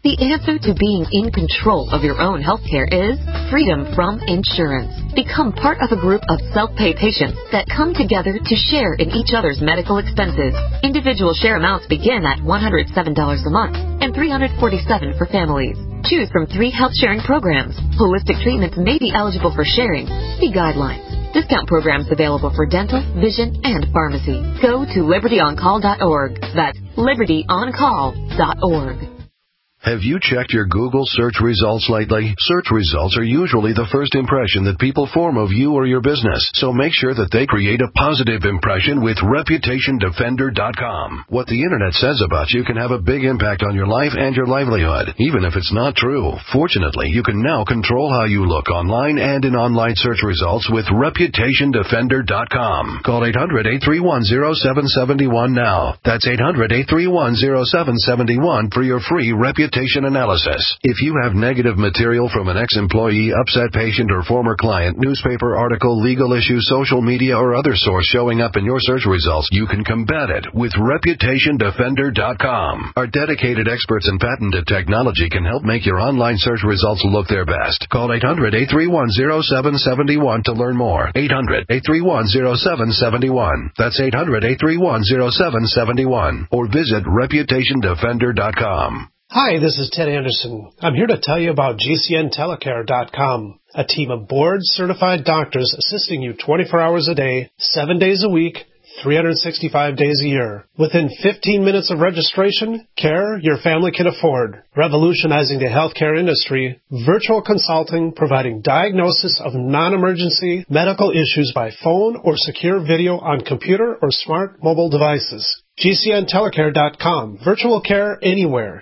The answer to being in control of your own healthcare is freedom from insurance. Become part of a group of self-pay patients that come together to share in each other's medical expenses. Individual share amounts begin at $107 a month and $347 for families. Choose from 3 health-sharing programs. Holistic treatments may be eligible for sharing. See guidelines. Discount programs available for dental, vision, and pharmacy. Go to libertyoncall.org. That's libertyoncall.org. Have you checked your Google search results lately? Search results are usually the first impression that people form of you or your business, so make sure that they create a positive impression with ReputationDefender.com. What the Internet says about you can have a big impact on your life and your livelihood, even if it's not true. Fortunately, you can now control how you look online and in online search results with ReputationDefender.com. Call 800-831-0771 now. That's 800-831-0771 for your free reputation analysis. If you have negative material from an ex-employee, upset patient, or former client, newspaper article, legal issue, social media, or other source showing up in your search results, you can combat it with ReputationDefender.com. Our dedicated experts in patented technology can help make your online search results look their best. Call 800-831-0771 to learn more. 800-831-0771. That's 800-831-0771. Or visit ReputationDefender.com. Hi, this is Ted Anderson. I'm here to tell you about GCNTelecare.com, a team of board-certified doctors assisting you 24 hours a day, 7 days a week, 365 days a year. Within 15 minutes of registration, care your family can afford. Revolutionizing the healthcare industry, virtual consulting providing diagnosis of non-emergency medical issues by phone or secure video on computer or smart mobile devices. GCNTelecare.com, virtual care anywhere.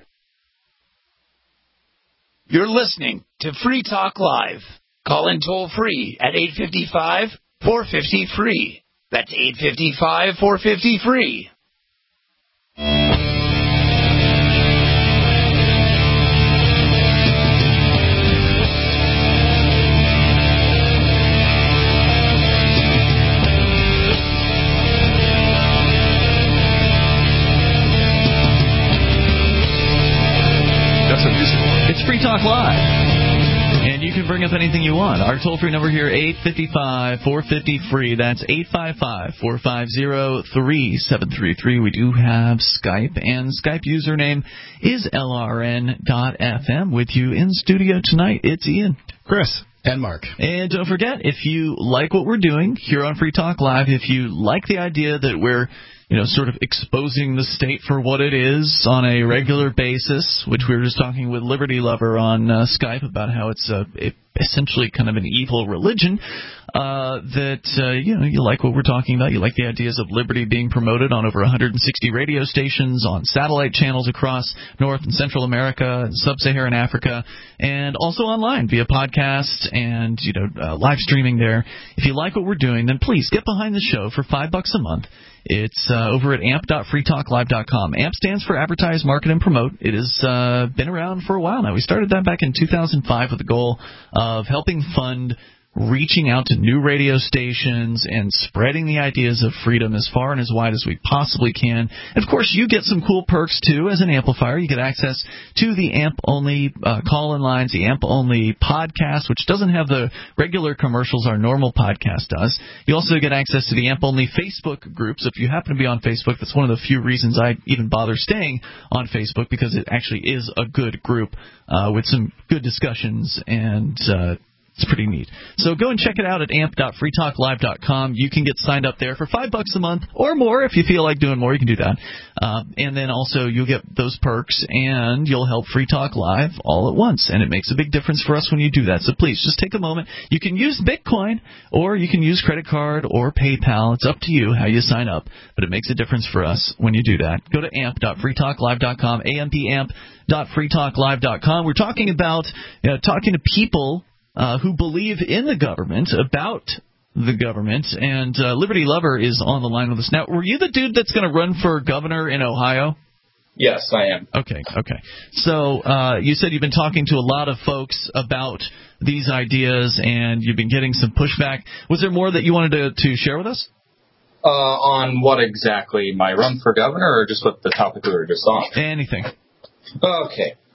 You're listening to Free Talk Live. Call in toll-free at 855-450-FREE. That's 855-450-FREE. It's Free Talk Live, and you can bring up anything you want. Our toll-free number here, 855-450-FREE. That's 855-450-3733. We do have Skype, and Skype username is LRN.FM. With you in studio tonight, it's Ian, Chris, and Mark. And don't forget, if you like what we're doing here on Free Talk Live, if you like the idea that we're sort of exposing the state for what it is on a regular basis, which we were just talking with Liberty Lover on Skype about how it's essentially kind of an evil religion, you like what we're talking about. You like the ideas of liberty being promoted on over 160 radio stations, on satellite channels across North and Central America and Sub-Saharan Africa, and also online via podcast and live streaming there. If you like what we're doing, then please get behind the show for $5 a month. It's over at amp.freetalklive.com. AMP stands for Advertise, Market, and Promote. It has been around for a while now. We started that back in 2005 with the goal of helping fund reaching out to new radio stations and spreading the ideas of freedom as far and as wide as we possibly can. And of course, you get some cool perks, too, as an amplifier. You get access to the AMP-only call-in lines, the AMP-only podcast, which doesn't have the regular commercials our normal podcast does. You also get access to the AMP-only Facebook groups. If you happen to be on Facebook, that's one of the few reasons I even bother staying on Facebook, because it actually is a good group with some good discussions, and it's pretty neat. So go and check it out at amp.freetalklive.com. You can get signed up there for $5 a month or more. If you feel like doing more, you can do that. And then also you'll get those perks, and you'll help Free Talk Live all at once. And it makes a big difference for us when you do that. So please, just take a moment. You can use Bitcoin, or you can use credit card or PayPal. It's up to you how you sign up. But it makes a difference for us when you do that. Go to amp.freetalklive.com, ampamp.freetalklive.com. We're talking about talking to people who believe in the government, about the government, and Liberty Lover is on the line with us now. Were you the dude that's going to run for governor in Ohio? Yes, I am. Okay. So you said you've been talking to a lot of folks about these ideas, and you've been getting some pushback. Was there more that you wanted to share with us? On what exactly? My run for governor, or just what the topic we were just on? Anything. Okay.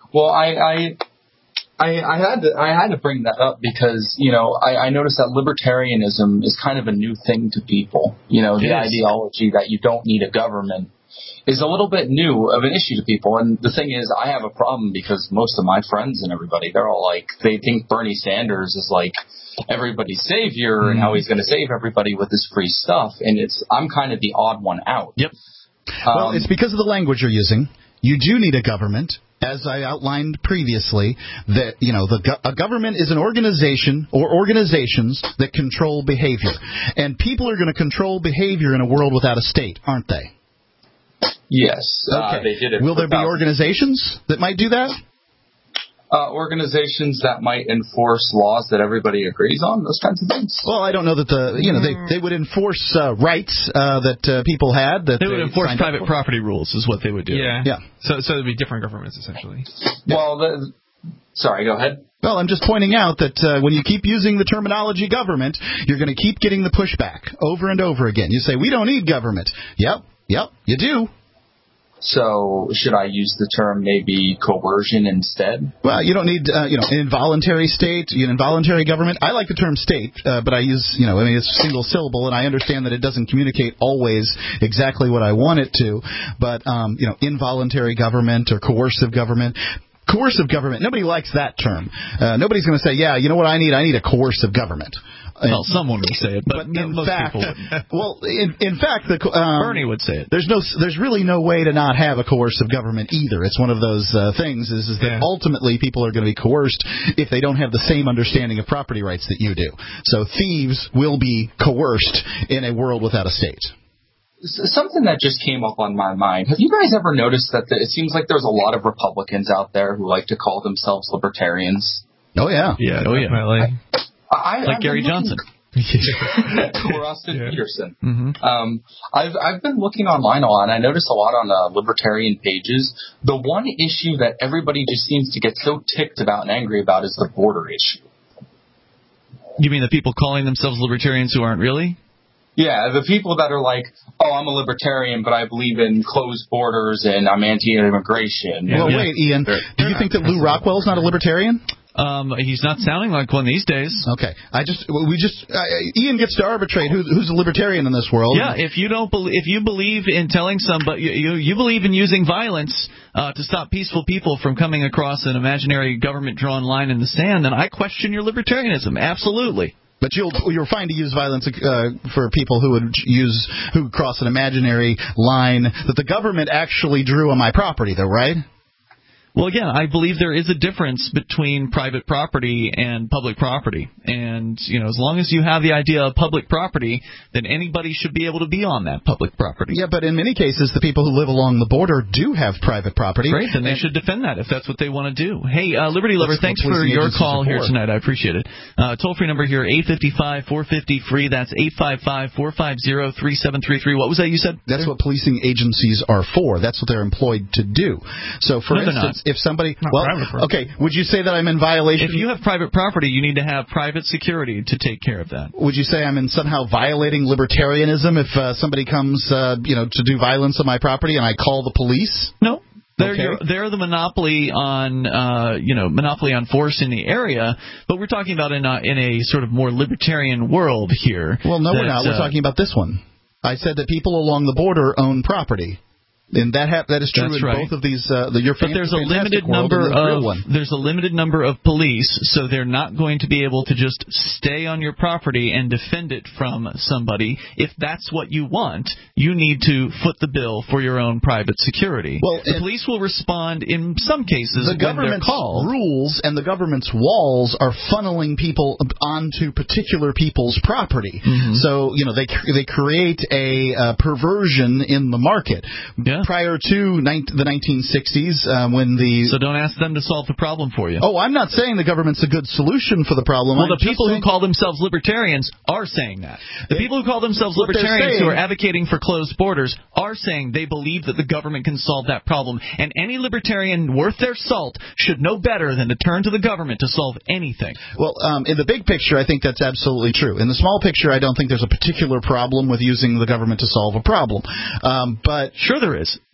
Well, I had to bring that up because, I noticed that libertarianism is kind of a new thing to people. The ideology that you don't need a government is a little bit new of an issue to people. And the thing is, I have a problem because most of my friends and everybody, they're all like, they think Bernie Sanders is like everybody's savior and how he's going to save everybody with his free stuff. And I'm kind of the odd one out. Yep. Well, it's because of the language you're using. You do need a government. As I outlined previously, that a government is an organization or organizations that control behavior, and people are going to control behavior in a world without a state, aren't they? Yes. Okay. They did it. Will there be organizations that might do that? Organizations that might enforce laws that everybody agrees on, those kinds of things. Well, I don't know that they would enforce rights that people had. That they would enforce private property rules, is what they would do. Yeah. So it'd be different governments essentially. Well, sorry, go ahead. Well, I'm just pointing out that when you keep using the terminology government, you're going to keep getting the pushback over and over again. You say, we don't need government. Yep, you do. So should I use the term maybe coercion instead? Well, you don't need, an involuntary state, an involuntary government. I like the term state, but I use, it's a single syllable, and I understand that it doesn't communicate always exactly what I want it to. But, involuntary government or coercive government. Coercive government, nobody likes that term. Nobody's going to say, yeah, you know what I need? I need a coercive government. Well, someone would say it, but most people wouldn't. Well, in fact, Bernie would say it. There's really no way to not have a coercive government either. It's one of those things is that ultimately people are going to be coerced if they don't have the same understanding of property rights that you do. So thieves will be coerced in a world without a state. Something that just came up on my mind. Have you guys ever noticed that it seems like there's a lot of Republicans out there who like to call themselves libertarians? Oh, yeah. Yeah, definitely. Like Gary Johnson. Or Austin Peterson. Mm-hmm. I've been looking online a lot, and I notice a lot on libertarian pages. The one issue that everybody just seems to get so ticked about and angry about is the border issue. You mean the people calling themselves libertarians who aren't really? Yeah, the people that are like, oh, I'm a libertarian, but I believe in closed borders and I'm anti-immigration. Well, wait, Ian, do you think that Lou Rockwell's not a libertarian? He's not sounding like one these days. Okay, Ian gets to arbitrate who's a libertarian in this world. Yeah, if you believe in telling somebody you believe in using violence to stop peaceful people from coming across an imaginary government-drawn line in the sand, then I question your libertarianism. Absolutely. But you're fine to use violence for people who cross an imaginary line that the government actually drew on my property, though, right? Well, again, I believe there is a difference between private property and public property. And, as long as you have the idea of public property, then anybody should be able to be on that public property. Yeah, but in many cases, the people who live along the border do have private property. Great, then they should defend that if that's what they want to do. Hey, Liberty Lover, thanks for your call here tonight. I appreciate it. Toll-free number here, 855-450-FREE. That's 855-450-3733. What was that you said? That's what policing agencies are for. That's what they're employed to do. So, for instance, if somebody... okay, would you say that I'm in violation... If you have private property, you need to have private security to take care of that. Would you say I'm somehow violating libertarianism if somebody comes, to do violence on my property and I call the police? No. They're the monopoly on force in the area, but we're talking about in a sort of more libertarian world here. Well, no, we're not. We're talking about this one. I said that people along the border own property. And that is true in both of these. But there's a limited number of police, so they're not going to be able to just stay on your property and defend it from somebody. If that's what you want, you need to foot the bill for your own private security. Well, the police will respond in some cases when they're called. The government's rules and the government's walls are funneling people onto particular people's property. Mm-hmm. So they create a perversion in the market. Yeah. Prior to the 1960s, So don't ask them to solve the problem for you. Oh, I'm not saying the government's a good solution for the problem. Well, the people who call themselves libertarians are saying that. The people who call themselves libertarians who are advocating for closed borders are saying they believe that the government can solve that problem. And any libertarian worth their salt should know better than to turn to the government to solve anything. Well, in the big picture, I think that's absolutely true. In the small picture, I don't think there's a particular problem with using the government to solve a problem. But sure there is.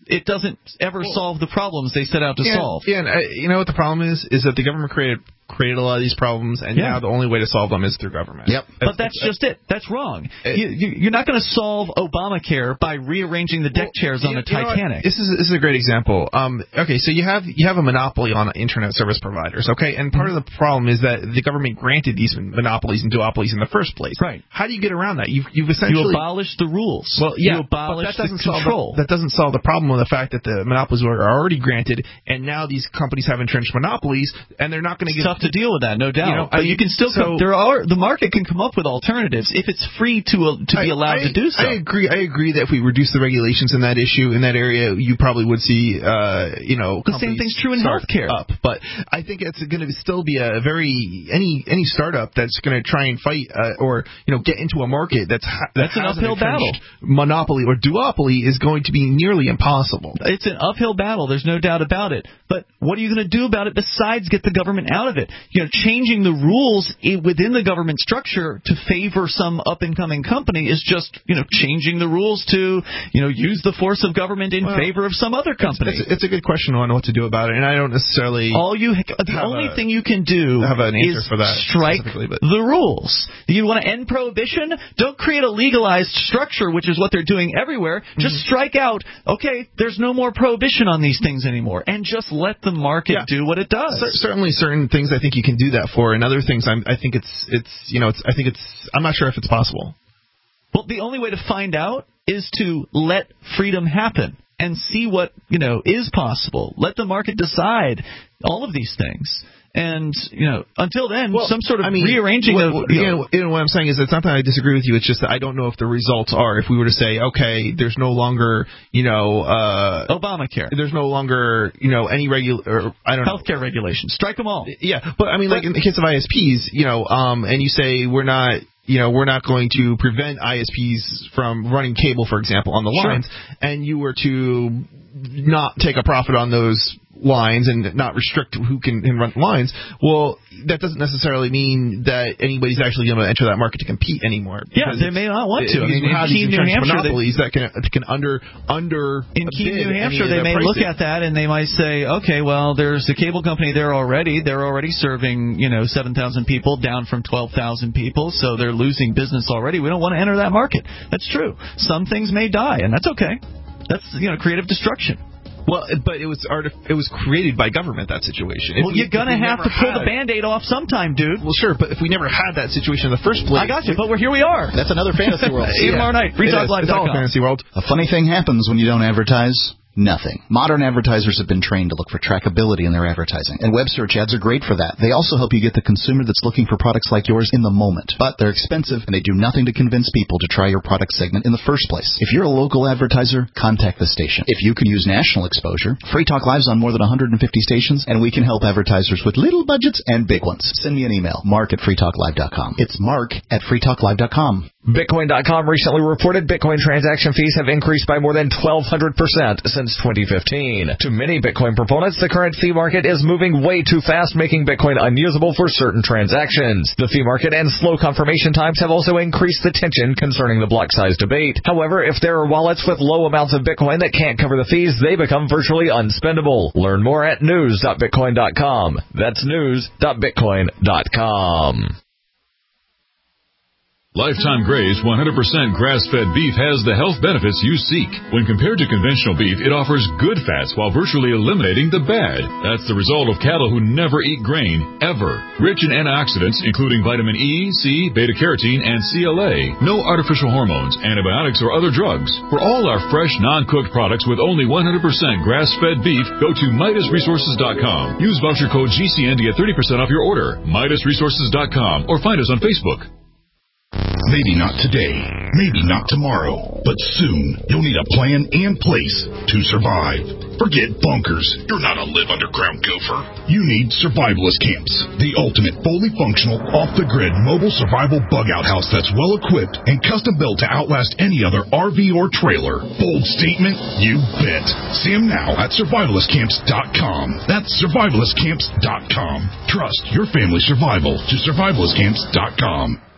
it doesn't ever solve the problems they set out to solve. Yeah, and you know what the problem is that the government created a lot of these problems, and now the only way to solve them is through government. Yep. But that's just it. That's wrong. You're not going to solve Obamacare by rearranging the deck chairs on the Titanic. This is a great example. Okay, so you have a monopoly on internet service providers. Okay, and part of the problem is that the government granted these monopolies and duopolies in the first place. Right. How do you get around that? You've essentially abolished the rules. Well, yeah, you abolish but that doesn't the control. that doesn't solve the problem of the fact that the monopolies are already granted, and now these companies have entrenched monopolies, and they're not going to get tough to deal with that, no doubt. You know, but you can still the market can come up with alternatives if it's free to be allowed to do so. I agree that if we reduce the regulations in that area, you probably would see the same thing's true in healthcare. But I think it's going to still be a very any startup that's going to try and fight or get into a market that's an uphill battle. Monopoly or duopoly is going to be nearly impossible. It's an uphill battle. There's no doubt about it. But what are you going to do about it besides get the government out of it? Changing the rules within the government structure to favor some up-and-coming company is just, changing the rules to, use the force of government in favor of some other company. It's a good question on what to do about it, and I don't necessarily. The only thing you can do have an answer is for that strike the rules. You want to end prohibition? Don't create a legalized structure, which is what they're doing everywhere. Just strike out. Okay, there's no more prohibition on these things anymore, and just let the market do what it does. Certainly, certain things I think you can do that for, and other things I'm not sure if it's possible. Well, the only way to find out is to let freedom happen and see what is possible. Let the market decide all of these things. And, until then, some sort of rearranging of... what I'm saying is it's not that I disagree with you. It's just that I don't know if the results are. If we were to say, okay, there's no longer, Obamacare. There's no longer, any healthcare regulations. Strike them all. Yeah, but like in the case of ISPs, and you say we're not going to prevent ISPs from running cable, for example, on the lines, and you were to not take a profit on those lines and not restrict who can run the lines, well, that doesn't necessarily mean that anybody's actually going to enter that market to compete anymore. Yeah, they may not want to. In Keene, New Hampshire, monopolies that can under in Keene, New Hampshire, they may look at that and they might say, okay, well, there's a cable company there already. They're already serving 7,000 people down from 12,000 people, so they're losing business already. We don't want to enter that market. That's true. Some things may die, and that's okay. That's creative destruction. Well, but it was created by government, that situation. Well, you're going to have to pull the Band-Aid off sometime, dude. Well, sure, but if we never had that situation in the first place... I got you, but here we are. That's another fantasy world. See you tomorrow night. FreeTalkLive.com. It's all fantasy world. A funny thing happens when you don't advertise. Nothing. Modern advertisers have been trained to look for trackability in their advertising, and web search ads are great for that. They also help you get the consumer that's looking for products like yours in the moment. But they're expensive, and they do nothing to convince people to try your product segment in the first place. If you're a local advertiser, contact the station. If you can use national exposure, Free Talk Live's on more than 150 stations, and we can help advertisers with little budgets and big ones. Send me an email, mark@freetalklive.com. It's mark@freetalklive.com. Bitcoin.com recently reported Bitcoin transaction fees have increased by more than 1,200% since 2015. To many Bitcoin proponents, the current fee market is moving way too fast, making Bitcoin unusable for certain transactions. The fee market and slow confirmation times have also increased the tension concerning the block size debate. However, if there are wallets with low amounts of Bitcoin that can't cover the fees, they become virtually unspendable. Learn more at news.bitcoin.com. That's news.bitcoin.com. Lifetime Graze 100% grass-fed beef has the health benefits you seek. When compared to conventional beef, it offers good fats while virtually eliminating the bad. That's the result of cattle who never eat grain, ever. Rich in antioxidants, including vitamin E, C, beta-carotene, and CLA. No artificial hormones, antibiotics, or other drugs. For all our fresh, non-cooked products with only 100% grass-fed beef, go to MidasResources.com. Use voucher code GCN to get 30% off your order. MidasResources.com or find us on Facebook. Maybe not today, maybe not tomorrow, but soon you'll need a plan and place to survive. Forget bunkers. You're not a live underground gopher. You need survivalist camps, the ultimate fully functional, off-the-grid mobile survival bug-out house that's well-equipped and custom-built to outlast any other RV or trailer. Bold statement? You bet. See them now at survivalistcamps.com. That's survivalistcamps.com. Trust your family's survival to survivalistcamps.com.